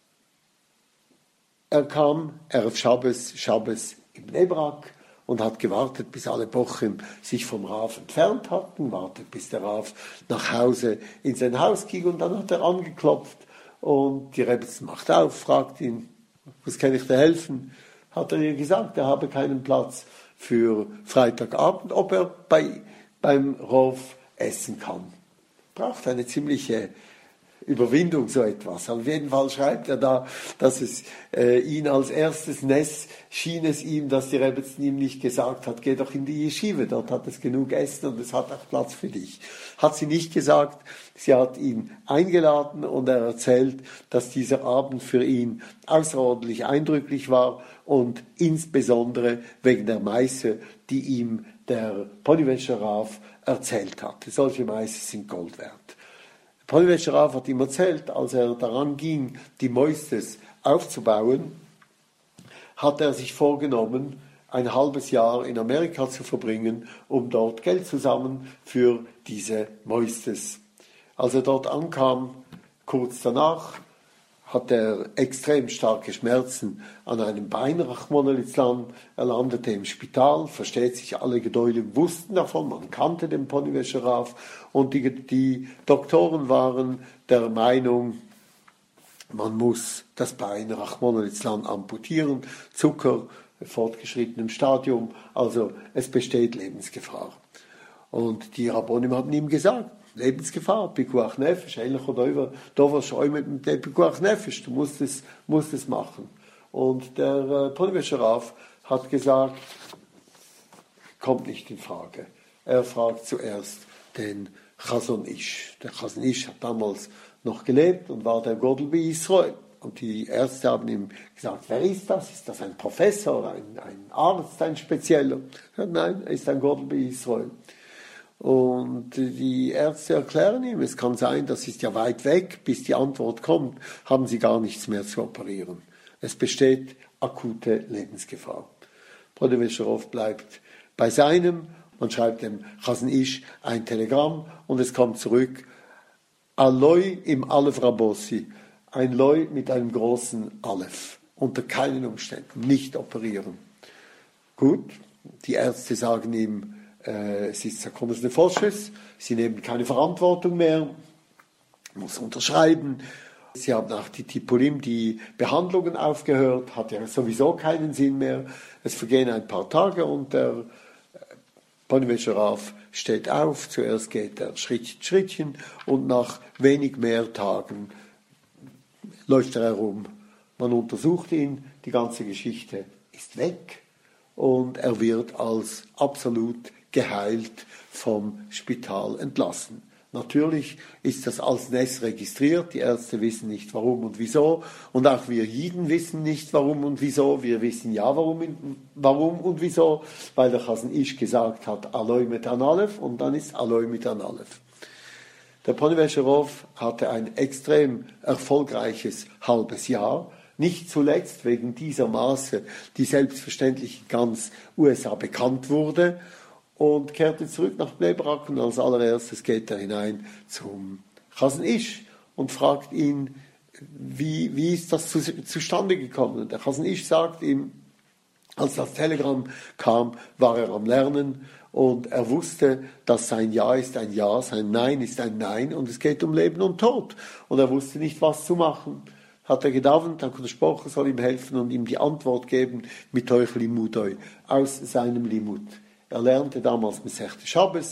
er kam, Erev Shabbos in Bnei Brak, und hat gewartet, bis alle Bochum sich vom Rav entfernt hatten, wartet, bis der Rav nach Hause in sein Haus ging, und dann hat er angeklopft und die Rebbetzin macht auf, fragt ihn, was kann ich dir helfen? Hat er ihr gesagt, er habe keinen Platz für Freitagabend, ob er beim Rav essen kann. Braucht eine ziemliche Überwindung, so etwas. Auf jeden Fall schreibt er da, dass es ihn als erstes schien es ihm, dass die Rebbetzin ihm nicht gesagt hat, geh doch in die Yeshiva, dort hat es genug Essen und es hat auch Platz für dich. Hat sie nicht gesagt, sie hat ihn eingeladen und er erzählt, dass dieser Abend für ihn außerordentlich eindrücklich war und insbesondere wegen der Meise, die ihm der Ponywescher Rav erzählt hatte. Solche Meise sind Gold wert. Ponywescher Rav hat ihm erzählt, als er daran ging, die Moistes aufzubauen, hat er sich vorgenommen, ein halbes Jahr in Amerika zu verbringen, um dort Geld zu sammeln für diese Moistes. Als er dort ankam, kurz danach, hat er extrem starke Schmerzen an einem Bein, Rachmana litzlan. Er landete im Spital, versteht sich, alle Gedolim wussten davon, man kannte den Ponywescher Rav, und die Doktoren waren der Meinung, man muss das Bein, Rachmana litzlan, amputieren, Zucker, fortgeschrittenem Stadium, also es besteht Lebensgefahr. Und die Rabbonim haben ihm gesagt, Lebensgefahr, Pikuach Nefesh, eigentlich oder da schau mit dem Pikuach Nefesh, du musst es machen. Und der Ponywescher Rav hat gesagt, kommt nicht in Frage. Er fragt zuerst den Chazon Ish. Der Chazon Ish hat damals noch gelebt und war der Godel bei Israel. Und die Ärzte haben ihm gesagt, wer ist das? Ist das ein Professor, ein Arzt, ein Spezieller? Er sagt, nein, er ist ein Godel bei Israel. Und die Ärzte erklären ihm, es kann sein, das ist ja weit weg, bis die Antwort kommt, haben sie gar nichts mehr zu operieren. Es besteht akute Lebensgefahr. Ponywescher Rav bleibt bei seinem, man schreibt dem Chazon Ish ein Telegramm und es kommt zurück, Aloi im Aleph Rabossi, ein Loi mit einem großen Aleph, unter keinen Umständen, nicht operieren. Gut, die Ärzte sagen ihm, es ist Sakonis Nefoshes, sie nehmen keine Verantwortung mehr, muss unterschreiben. Sie haben nach die Tipulim die Behandlungen aufgehört, hat ja sowieso keinen Sinn mehr. Es vergehen ein paar Tage und der Ponywescher Rav steht auf. Zuerst geht er Schrittchen und nach wenig mehr Tagen läuft er herum. Man untersucht ihn, die ganze Geschichte ist weg und er wird als absolut geheilt vom Spital entlassen. Natürlich ist das als Ness registriert, die Ärzte wissen nicht warum und wieso und auch wir Jiden wissen nicht warum und wieso, wir wissen ja warum und wieso, weil der Chazon Ish gesagt hat, Aloi mit an Aleph und dann ist Aloi mit an Aleph. Der Ponywescher Rav hatte ein extrem erfolgreiches halbes Jahr, nicht zuletzt wegen dieser Maße, die selbstverständlich in ganz USA bekannt wurde, und kehrte zurück nach Bnei Brak und als allererstes geht er hinein zum Chazon Ish und fragt ihn, wie ist das zustande gekommen? Und der Chazon Ish sagt ihm, als das Telegramm kam, war er am Lernen und er wusste, dass sein Ja ist ein Ja, sein Nein ist ein Nein und es geht um Leben und Tod. Und er wusste nicht, was zu machen. Hat er gedauert, der Spocher soll ihm helfen und ihm die Antwort geben mit euch Limudoi, aus seinem Limud. Er lernte damals Masechta Shabbos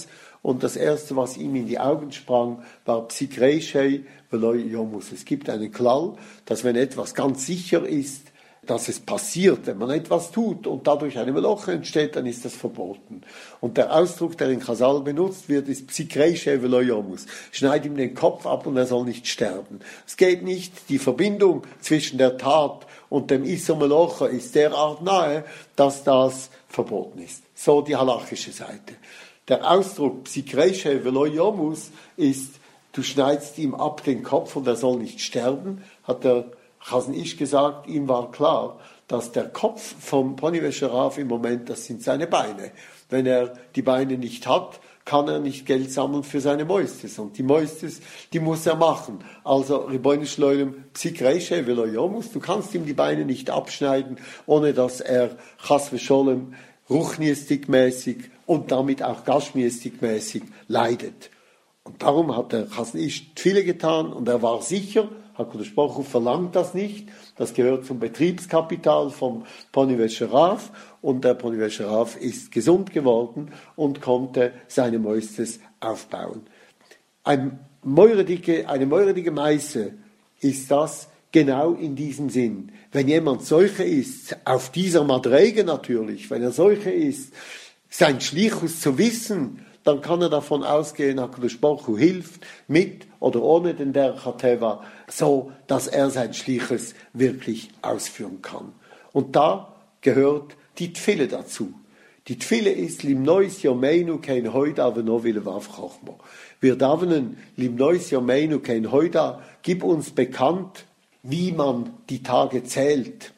und das Erste, was ihm in die Augen sprang, war Psikreishei veloi yomus. Es gibt einen Klall, dass wenn etwas ganz sicher ist, dass es passiert, wenn man etwas tut und dadurch eine Meloche entsteht, dann ist das verboten. Und der Ausdruck, der in Chazal benutzt wird, ist Psikreishei veloi yomus. Schneid ihm den Kopf ab und er soll nicht sterben. Es geht nicht, die Verbindung zwischen der Tat und dem Isser Meloche ist derart nahe, dass das verboten ist. So die halachische Seite. Der Ausdruck Psikreishei veloi yomus ist, du schneidest ihm ab den Kopf und er soll nicht sterben, hat der Chazon Ish gesagt, ihm war klar, dass der Kopf vom Ponivesher Rav im Moment, das sind seine Beine. Wenn er die Beine nicht hat, kann er nicht Geld sammeln für seine Moistes. Und die Moistes, die muss er machen. Also, Ribono Shel Olam, Psikreishei veloi yomus, du kannst ihm die Beine nicht abschneiden, ohne dass er Chas v'Sholem ruchniestig-mäßig und damit auch gashmiestig-mäßig leidet. Und darum hat der Chazon Ish Tfile getan und er war sicher, HaKadosh Baruch Hu verlangt das nicht, das gehört zum Betriebskapital vom Ponivesher Rav und der Ponivesher Rav ist gesund geworden und konnte seine Moistes aufbauen. Eine meuredige Meise ist das genau in diesem Sinn. Wenn jemand solche ist, auf dieser Madrege natürlich, wenn er solche ist, sein Schlichus zu wissen, dann kann er davon ausgehen, HaKadosh Baruch Hu hilft, mit oder ohne den Derech HaTeva, so dass er sein Schlichus wirklich ausführen kann. Und da gehört die Tfile dazu. Die Tfile ist Limnois Yomeinu kein Hoida v'novi levav chochmo. Wir davenen Limnois Yomeinu kein Hoida, gib uns bekannt, wie man die Tage zählt.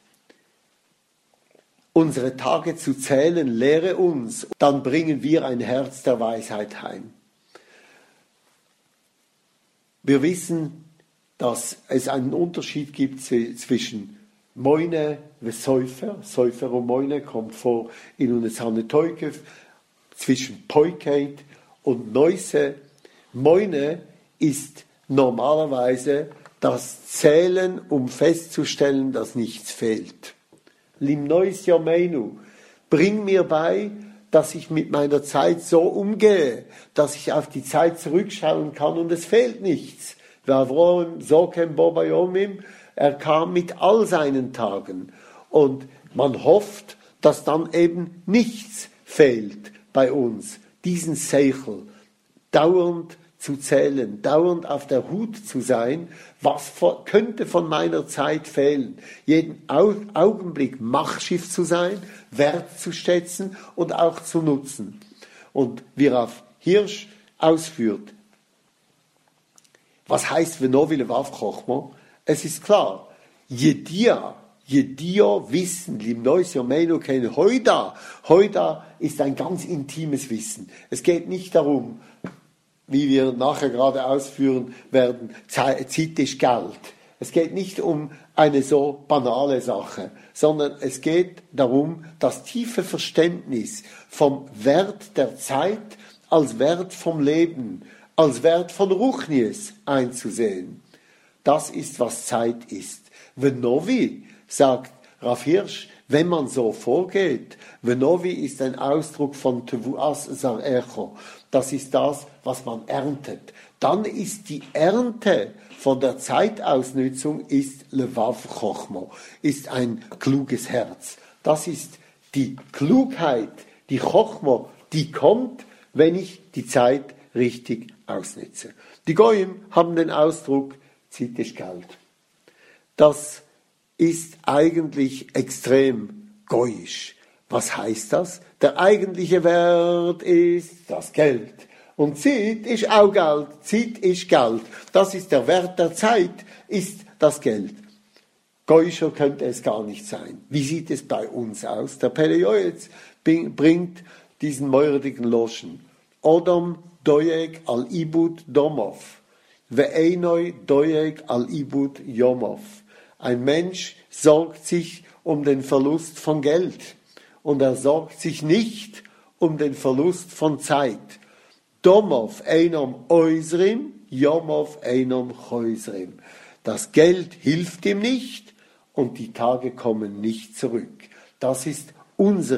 Unsere Tage zu zählen, lehre uns, dann bringen wir ein Herz der Weisheit heim. Wir wissen, dass es einen Unterschied gibt zwischen Moine und Säufer. Säufer und Moine kommt vor in Unesane Teukev, zwischen Poikeit und Neuse. Moine ist normalerweise das Zählen, um festzustellen, dass nichts fehlt. Limnois Yomeinu, bring mir bei, dass ich mit meiner Zeit so umgehe, dass ich auf die Zeit zurückschauen kann und es fehlt nichts. V'Avrom Sokem Bo Bayomim, er kam mit all seinen Tagen und man hofft, dass dann eben nichts fehlt bei uns, diesen Seichel dauernd zu zählen, dauernd auf der Hut zu sein, was könnte von meiner Zeit fehlen. Jeden Augenblick Machschiff zu sein, Wert zu schätzen und auch zu nutzen. Und wie Rav Hirsch ausführt, was heißt v'novi levav chochmo? Es ist klar, Jedia Wissen, Limnois Yomeinu kein Hoida. Hoida ist ein ganz intimes Wissen. Es geht nicht darum, wie wir nachher gerade ausführen werden, Zeit ist Geld. Es geht nicht um eine so banale Sache, sondern es geht darum, das tiefe Verständnis vom Wert der Zeit als Wert vom Leben, als Wert von Ruchnies einzusehen. Das ist, was Zeit ist. V'novi, sagt Rav Hirsch, wenn man so vorgeht, V'novi ist ein Ausdruck von Tevuas Zarecho. Das ist das, was man erntet. Dann ist die Ernte von der Zeitausnützung ist Levav Chochmo, ist ein kluges Herz. Das ist die Klugheit, die Chochmo, die kommt, wenn ich die Zeit richtig ausnütze. Die Goyim haben den Ausdruck Zeit ist Geld. Das ist eigentlich extrem goyisch. Was heißt das? Der eigentliche Wert ist das Geld. Und Zeit ist auch Geld. Zeit ist Geld. Das ist der Wert der Zeit, ist das Geld. Goyischer könnte es gar nicht sein. Wie sieht es bei uns aus? Der Pele Yoetz bringt diesen meuredigen Loschen. Odom doyeg al ibud domov. Ve'einoi doyeg al ibud yomov. Ein Mensch sorgt sich um den Verlust von Geld und er sorgt sich nicht um den Verlust von Zeit. Domov einom oisrim, Yomov einom choisrim. Das Geld hilft ihm nicht und die Tage kommen nicht zurück. Das ist unsere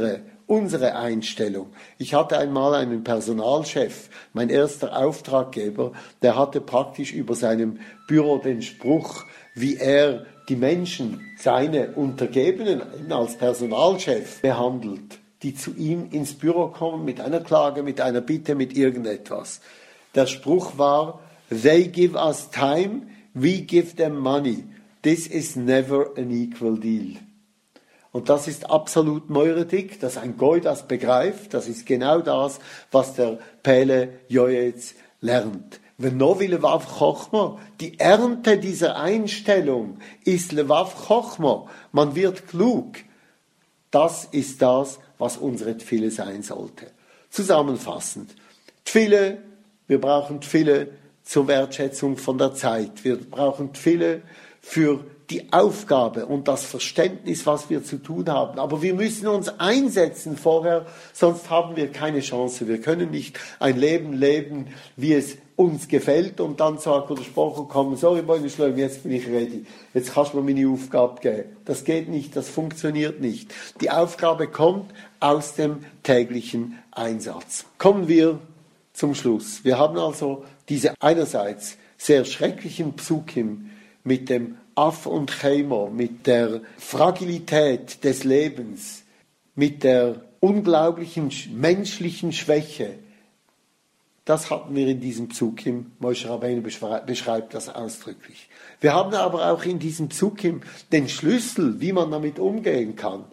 unsere Einstellung. Ich hatte einmal einen Personalchef, mein erster Auftraggeber, der hatte praktisch über seinem Büro den Spruch, wie er die Menschen, seine Untergebenen, als Personalchef behandelt, die zu ihm ins Büro kommen mit einer Klage, mit einer Bitte, mit irgendetwas. Der Spruch war, they give us time, we give them money. This is never an equal deal. Und das ist absolut Moiredig, dass ein Goy das begreift. Das ist genau das, was der Pele Joyetz lernt. Wenn no wie Levav Chochma, die Ernte dieser Einstellung ist Levav Chochma. Man wird klug. Das ist das, was unsere Tfille sein sollte. Zusammenfassend. Tfille, wir brauchen Tfille zur Wertschätzung von der Zeit. Wir brauchen Tfille für die Aufgabe und das Verständnis, was wir zu tun haben. Aber wir müssen uns einsetzen vorher, sonst haben wir keine Chance. Wir können nicht ein Leben leben, wie es uns gefällt und dann sagt der Spruch kommen, sorry, Boynischleim, jetzt bin ich ready. Jetzt kannst du mir meine Aufgabe geben. Das geht nicht, das funktioniert nicht. Die Aufgabe kommt aus dem täglichen Einsatz. Kommen wir zum Schluss. Wir haben also diese einerseits sehr schrecklichen Psukim mit dem Af und Chemo, mit der Fragilität des Lebens, mit der unglaublichen menschlichen Schwäche. Das hatten wir in diesem Psukim. Moshe Rabbeinu beschreibt das ausdrücklich. Wir haben aber auch in diesem Psukim den Schlüssel, wie man damit umgehen kann.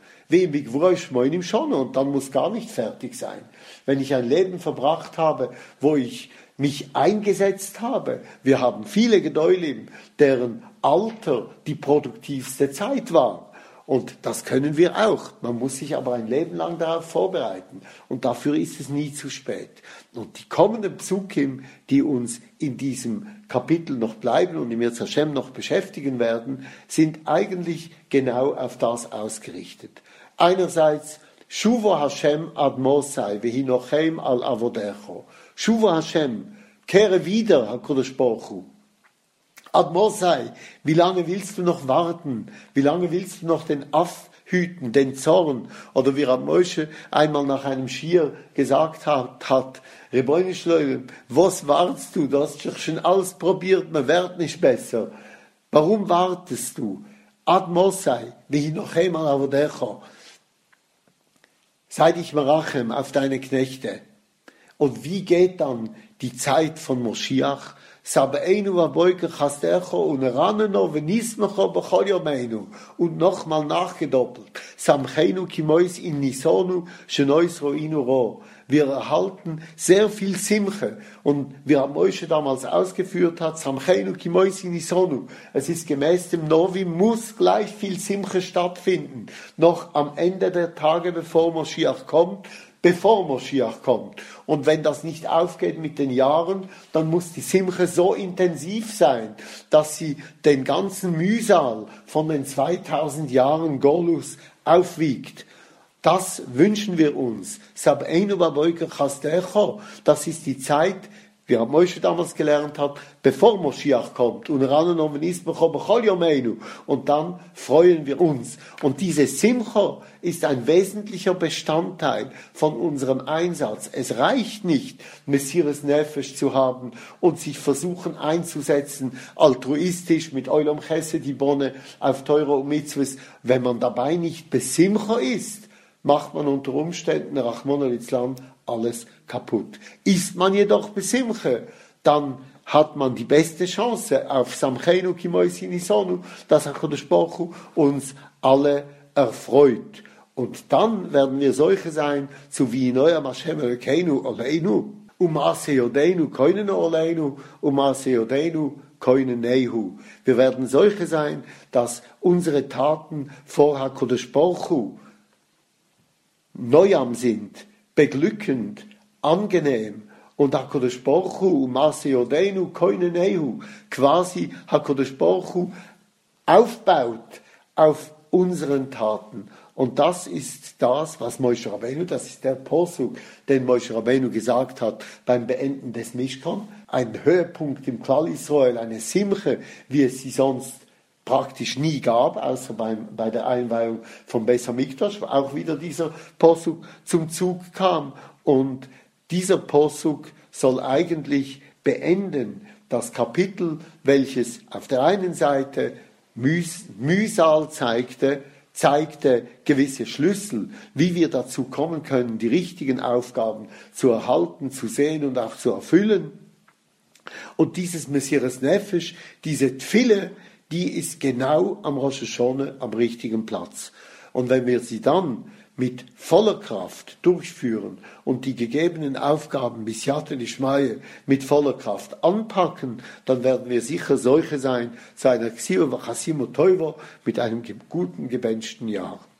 Und dann muss gar nicht fertig sein. Wenn ich ein Leben verbracht habe, wo ich mich eingesetzt habe. Wir haben viele Gedäulim, deren Alter die produktivste Zeit war. Und das können wir auch. Man muss sich aber ein Leben lang darauf vorbereiten. Und dafür ist es nie zu spät. Und die kommenden Psukim, die uns in diesem Kapitel noch bleiben und im Yirtzeh Hashem noch beschäftigen werden, sind eigentlich genau auf das ausgerichtet. Einerseits, Shuvo Hashem ad Mosai, vehinochem al avodecho. Shuvo Hashem, kehre wieder, HaKadosh Baruch Hu. Ad Mosai, wie lange willst du noch warten? Wie lange willst du noch den Aff hüten, den Zorn? Oder wie Rab Moshe einmal nach einem Schier gesagt hat, Rebbeinu Shloim, was wartest du? Du hast doch schon alles probiert, man wird nicht besser. Warum wartest du? Ad Mosai, vehinochem al avodecho. Sei dich merachem auf deine Knechte. Und wie geht dann die Zeit von Moschiach? Und nochmal nachgedoppelt. Wir erhalten sehr viel Simche. Und wie Moshe damals ausgeführt hat, es ist gemäß dem Novi, muss gleich viel Simche stattfinden. Noch am Ende der Tage, bevor Moschiach kommt. Und wenn das nicht aufgeht mit den Jahren, dann muss die Simche so intensiv sein, dass sie den ganzen Mühsal von den 2000 Jahren Golus aufwiegt. Das wünschen wir uns. Das ist die Zeit, wie Moshe damals gelernt hat, bevor Moschiach kommt. Und dann freuen wir uns. Und diese Simcha ist ein wesentlicher Bestandteil von unserem Einsatz. Es reicht nicht, Messias Nefesh zu haben und sich versuchen einzusetzen, altruistisch mit Olam Chesed Ibone auf Teure und Mitzvahs. Wenn man dabei nicht besimcha ist, macht man unter Umständen, Rachmana litzlan, alles kaputt. Ist man jedoch besimche, dann hat man die beste Chance auf Samcheinu Kimoisini Sonu, dass HaKadosh Baruch Hu uns alle erfreut. Und dann werden wir solche sein, so wie Noam Hashem Elokeinu Oleinu, Maase Yodeinu Koinen Oleinu, Maase Yodeinu Koinen Nehu. Wir werden solche sein, dass unsere Taten vor HaKadosh Baruch Hu Neuam sind, beglückend, angenehm. Und HaKadosh Baruch Hu, Maase Yodeinu Koinen Nehu, quasi HaKadosh Baruch Hu aufbaut auf unseren Taten. Und das ist das, was Moshe Rabbeinu, das ist der Posuk, den Moshe Rabbeinu gesagt hat beim Beenden des Mishkan. Ein Höhepunkt im Klal Israel, eine Simche, wie es sie sonst praktisch nie gab, außer bei der Einweihung von Beis Hamikdash, wo auch wieder dieser Posuk zum Zug kam. Und dieser Posuk soll eigentlich beenden das Kapitel, welches auf der einen Seite Mühsal zeigte gewisse Schlüssel, wie wir dazu kommen können, die richtigen Aufgaben zu erhalten, zu sehen und auch zu erfüllen. Und dieses Mesiras Nefesh, diese Tfille, die ist genau am Rosh Hashanah am richtigen Platz. Und wenn wir sie dann mit voller Kraft durchführen und die gegebenen Aufgaben bis Yad Ishmael mit voller Kraft anpacken, dann werden wir sicher solche sein, zu einer Ksio V'Chasim Toivo mit einem guten, gebenchten Jahr.